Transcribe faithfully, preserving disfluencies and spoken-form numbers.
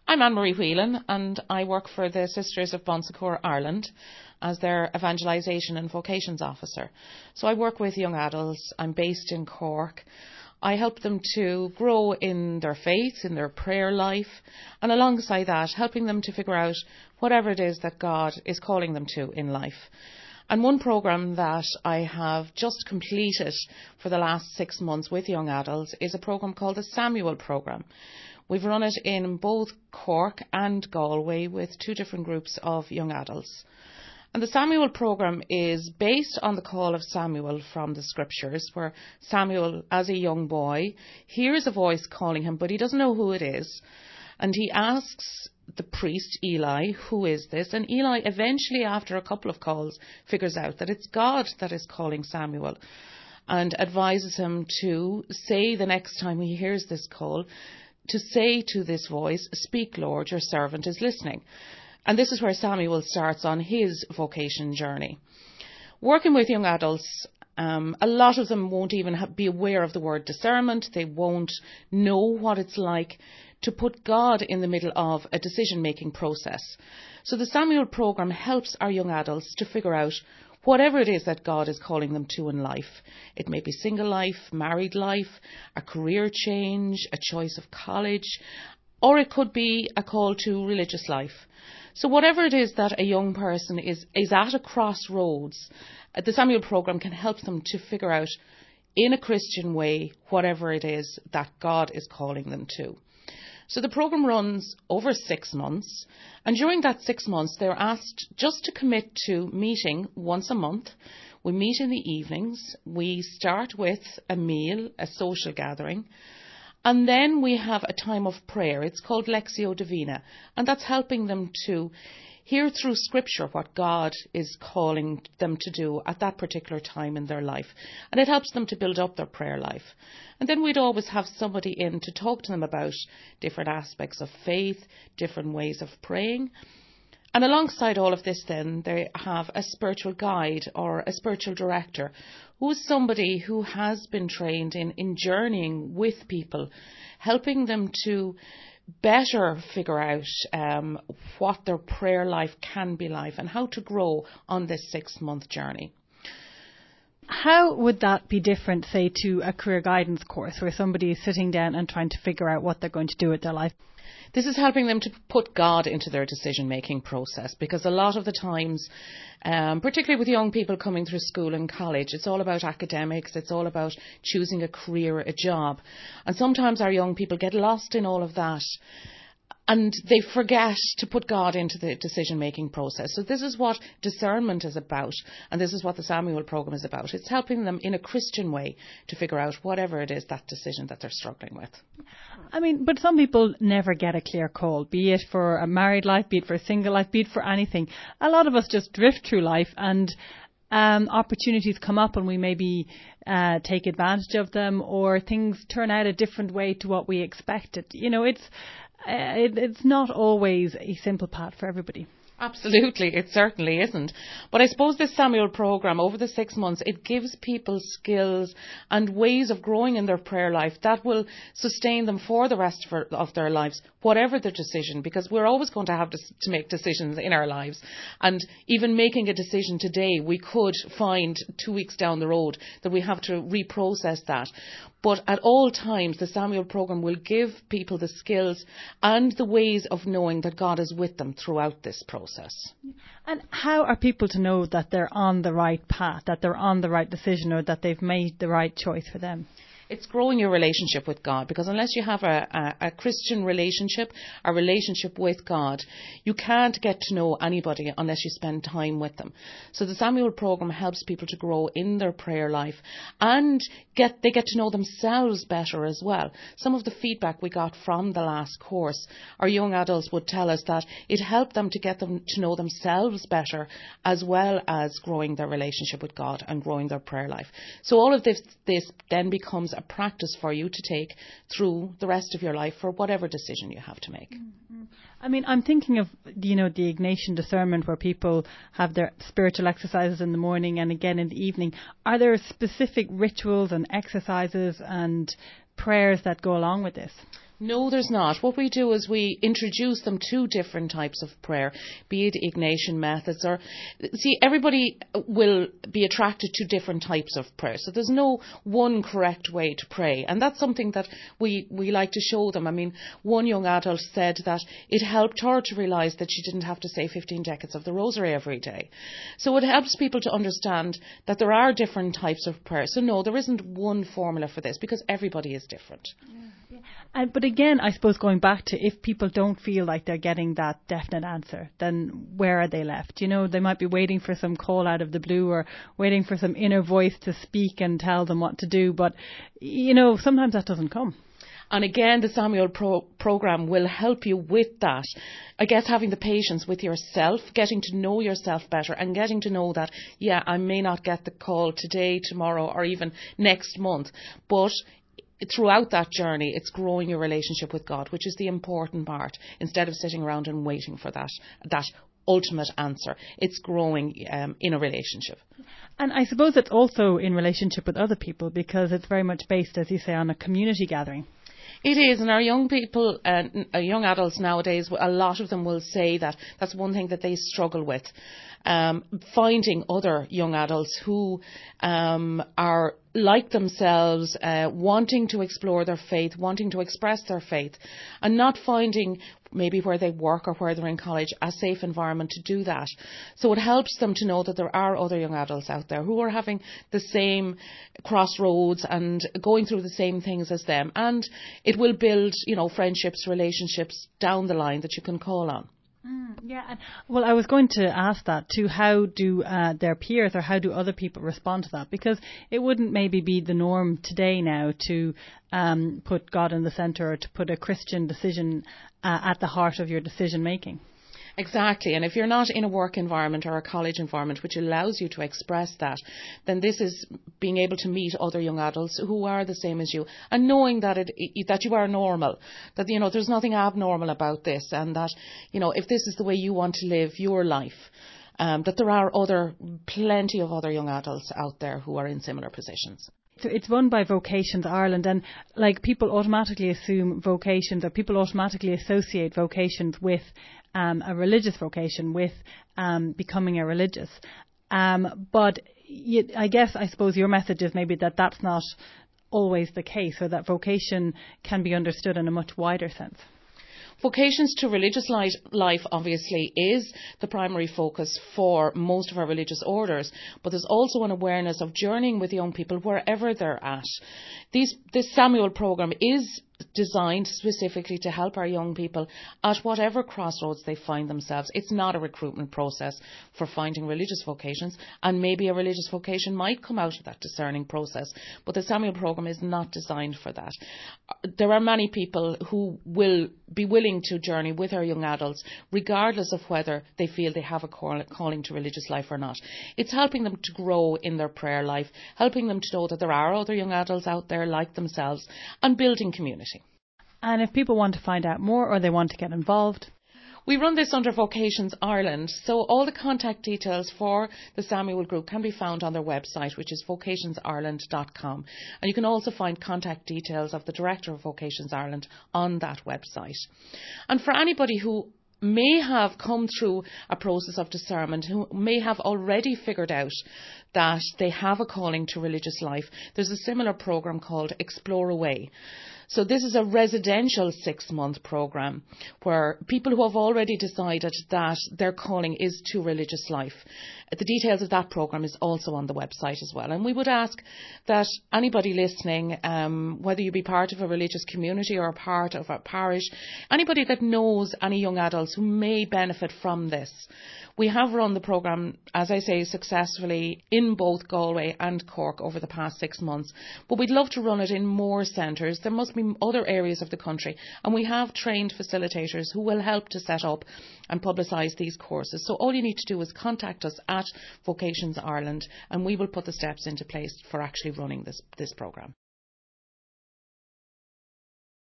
I'm Anne-Marie Whelan, and I work for the Sisters of Bon Secours Ireland as their Evangelisation and Vocations Officer. So I work with young adults. I'm based in Cork. I help them to grow in their faith, in their prayer life, and alongside that, helping them to figure out whatever it is that God is calling them to in life. And one programme that I have just completed for the last six months with young adults is a programme called the Samuel Programme. We've run it in both Cork and Galway with two different groups of young adults. And the Samuel Programme is based on the call of Samuel from the Scriptures, where Samuel, as a young boy, hears a voice calling him, but he doesn't know who it is. And he asks the priest, Eli, who is this? And Eli eventually, after a couple of calls, figures out that it's God that is calling Samuel, and advises him to say the next time he hears this call, to say to this voice, "Speak, Lord, your servant is listening." And this is where Samuel starts on his vocation journey. Working with young adults, um, a lot of them won't even ha- be aware of the word discernment. They won't know what it's like to put God in the middle of a decision-making process. So the Samuel Programme helps our young adults to figure out whatever it is that God is calling them to in life. It may be single life, married life, a career change, a choice of college, or it could be a call to religious life. So whatever it is that a young person is, is at a crossroads, the Samuel Programme can help them to figure out in a Christian way whatever it is that God is calling them to. So the programme runs over six months, and during that six months they're asked just to commit to meeting once a month. We meet in the evenings, we start with a meal, a social gathering, and then we have a time of prayer. It's called Lectio Divina, and that's helping them to hear through Scripture what God is calling them to do at that particular time in their life. And it helps them to build up their prayer life. And then we'd always have somebody in to talk to them about different aspects of faith, different ways of praying. And alongside all of this then, they have a spiritual guide or a spiritual director, who is somebody who has been trained in, in journeying with people, helping them to better figure out um, what their prayer life can be like and how to grow on this six-month journey. How would that be different, say, to a career guidance course where somebody is sitting down and trying to figure out what they're going to do with their life? This is helping them to put God into their decision-making process, because a lot of the times, um, particularly with young people coming through school and college, it's all about academics, it's all about choosing a career, a job. And sometimes our young people get lost in all of that, and they forget to put God into the decision-making process. So this is what discernment is about, and this is what the Samuel Programme is about. It's helping them in a Christian way to figure out whatever it is, that decision that they're struggling with. I mean, but some people never get a clear call, be it for a married life, be it for a single life, be it for anything. A lot of us just drift through life, and um, opportunities come up and we maybe uh, take advantage of them, or things turn out a different way to what we expected. You know, it's Uh, it, it's not always a simple path for everybody. Absolutely, it certainly isn't. But I suppose this Samuel Programme, over the six months, it gives people skills and ways of growing in their prayer life that will sustain them for the rest of, of their lives, whatever their decision, because we're always going to have to, to make decisions in our lives. And even making a decision today, we could find two weeks down the road that we have to reprocess that. But at all times, the Samuel Programme will give people the skills and the ways of knowing that God is with them throughout this process. And how are people to know that they're on the right path, that they're on the right decision, or that they've made the right choice for them? It's growing your relationship with God, because unless you have a, a, a Christian relationship, a relationship with God, you can't get to know anybody unless you spend time with them. So the Samuel Programme helps people to grow in their prayer life, and get they get to know themselves better as well. Some of the feedback we got from the last course, our young adults would tell us that it helped them to get them to know themselves better, as well as growing their relationship with God and growing their prayer life. So all of this, this then becomes a practice for you to take through the rest of your life for whatever decision you have to make. Mm-hmm. I mean, I'm thinking of, you know, the Ignatian discernment, where people have their spiritual exercises in the morning and again in the evening. Are there specific rituals and exercises and prayers that go along with this? No, there's not. What we do is we introduce them to different types of prayer, be it Ignatian methods or, see, everybody will be attracted to different types of prayer. So there's no one correct way to pray. And that's something that we, we like to show them. I mean, one young adult said that it helped her to realise that she didn't have to say fifteen decades of the rosary every day. So it helps people to understand that there are different types of prayer. So no, there isn't one formula for this because everybody is different. Yeah, yeah. And, but again, I suppose going back to if people don't feel like they're getting that definite answer, then where are they left? You know, they might be waiting for some call out of the blue or waiting for some inner voice to speak and tell them what to do. But, you know, sometimes that doesn't come. And again, the Samuel Pro- programme will help you with that. I guess having the patience with yourself, getting to know yourself better and getting to know that, yeah, I may not get the call today, tomorrow or even next month, but throughout that journey, it's growing your relationship with God, which is the important part, instead of sitting around and waiting for that that ultimate answer. It's growing um, in a relationship. And I suppose it's also in relationship with other people because it's very much based, as you say, on a community gathering. It is, and our young people, uh, young adults nowadays, a lot of them will say that that's one thing that they struggle with. Um, finding other young adults who um, are like themselves, uh, wanting to explore their faith, wanting to express their faith, and not finding maybe where they work or where they're in college a safe environment to do that. So it helps them to know that there are other young adults out there who are having the same crossroads and going through the same things as them. And it will build, you know, friendships, relationships down the line that you can call on. Mm, yeah. Well, I was going to ask that too. How do uh, their peers or how do other people respond to that? Because it wouldn't maybe be the norm today now to um, put God in the centre or to put a Christian decision uh, at the heart of your decision making. Exactly. And if you're not in a work environment or a college environment which allows you to express that, then this is being able to meet other young adults who are the same as you and knowing that it, that you are normal, that, you know, there's nothing abnormal about this, and that, you know, if this is the way you want to live your life, um, that there are other, plenty of other young adults out there who are in similar positions. So it's run by Vocations Ireland, and like people automatically assume vocations, or people automatically associate vocations with um, a religious vocation, with um, becoming a religious. Um, but you, I guess, I suppose your message is maybe that that's not always the case, or that vocation can be understood in a much wider sense. Vocations to religious life obviously is the primary focus for most of our religious orders, but there's also an awareness of journeying with young people wherever they're at. These, this Samuel programme is designed specifically to help our young people at whatever crossroads they find themselves. It's not a recruitment process for finding religious vocations, and maybe a religious vocation might come out of that discerning process, but the Samuel programme is not designed for that. There are many people who will be willing to journey with our young adults regardless of whether they feel they have a calling to religious life or not. It's helping them to grow in their prayer life, helping them to know that there are other young adults out there like themselves, and building community. And if people want to find out more or they want to get involved? We run this under Vocations Ireland, so all the contact details for the Samuel Group can be found on their website, which is vocations ireland dot com. And you can also find contact details of the Director of Vocations Ireland on that website. And for anybody who may have come through a process of discernment, who may have already figured out that they have a calling to religious life, there's a similar programme called Explore Away. So this is a residential six-month programme where people who have already decided that their calling is to religious life. The details of that programme is also on the website as well. And we would ask that anybody listening, um, whether you be part of a religious community or a part of a parish, anybody that knows any young adults who may benefit from this. We have run the programme, as I say, successfully in both Galway and Cork over the past six months. But we'd love to run it in more centres. There must be other areas of the country. And we have trained facilitators who will help to set up and publicise these courses. So all you need to do is contact us at Vocations Ireland, and we will put the steps into place for actually running this, this programme.